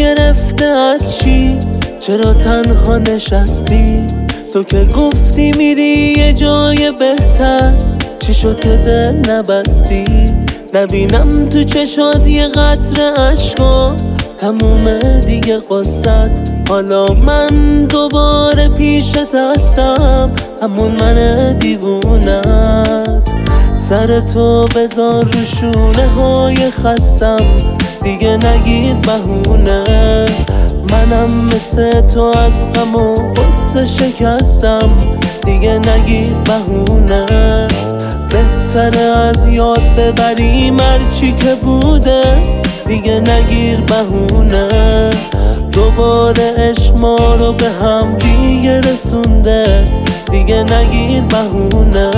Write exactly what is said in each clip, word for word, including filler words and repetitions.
گرفته از چی؟ چرا تنها نشستی؟ تو که گفتی میری یه جای بهتر، چی شد که دل نبستی؟ نبینم تو چشات یه قطره عشقا، تموم دیگه قصت. حالا من دوباره پیشت هستم، همون من دیوونت. سر تو بذار رو شونه های خستم، دیگه نگیر بهونه. منم مثل تو از غم و غصه شکستم، دیگه نگیر بهونه. بهتره از یاد ببریم هرچی که بوده، دیگه نگیر بهونه. دوباره عشق ما رو به هم دیگه رسونده، دیگه نگیر بهونه.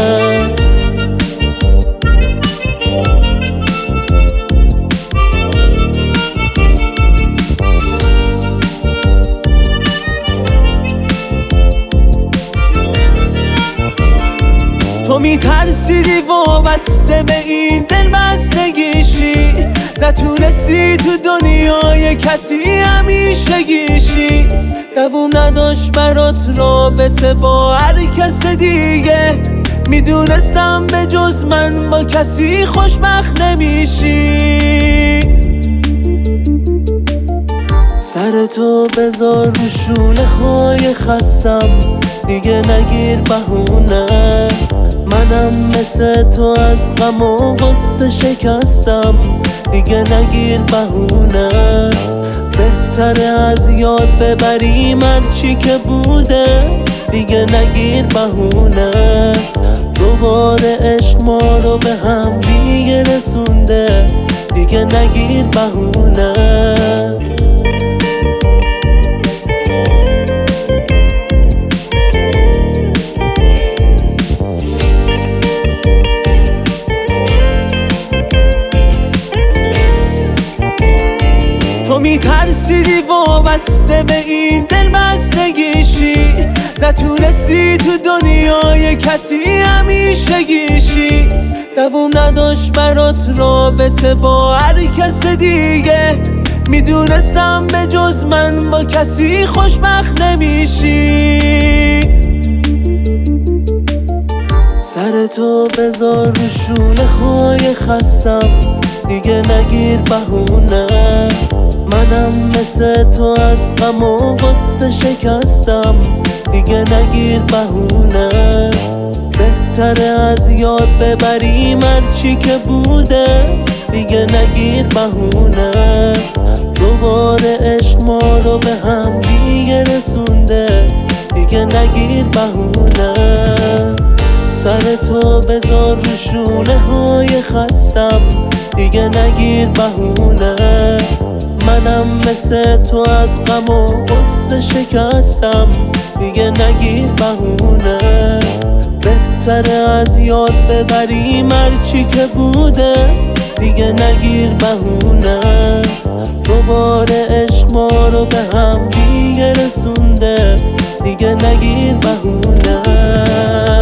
تو میترسیدی وابسته به این دل بستگیشی، نتونستی تو دنیای کسی همیشه گیشی. دووم نداشت برات رابطه با هر کس دیگه، میدونستم به جز من با کسی خوشبخت نمیشی. سر تو بذار رو شونه های خستم، دیگه نگیر بهونه. منم مثل تو از غم و غصه شکستم، دیگه نگیر بهونه. بهتره از یاد ببریم هرچی که بوده، دیگه نگیر بهونه. دوباره عشق ما رو به هم دیگه رسونده، دیگه نگیر بهونه. تو میترسیدی وابسته به این دل بستگیشی، نتونستی تو دنیای کسی همیشه گیشی. دووم نداشت برات رابطه با هر کس دیگه، میدونستم به جز من با کسی خوشبخت نمیشی. سر تو بذار رو شونه های خستم، دیگه نگیر بهونه. منم مثل تو از غم و غصه شکستم، دیگه نگیر بهونه. بهتره از یاد ببریم هرچی که بوده، دیگه نگیر بهونه. دوباره عشق ما رو به هم دیگه رسونده، دیگه نگیر بهونه. سر تو بذار رو شونه های خستم، دیگه نگیر بهونه. منم مثل تو از غم و غصه شکستم، دیگه نگیر بهونه. بهتره از یاد ببریم هرچی که بوده، دیگه نگیر بهونه. دوباره عشق ما رو به هم دیگه رسونده، دیگه نگیر بهونه.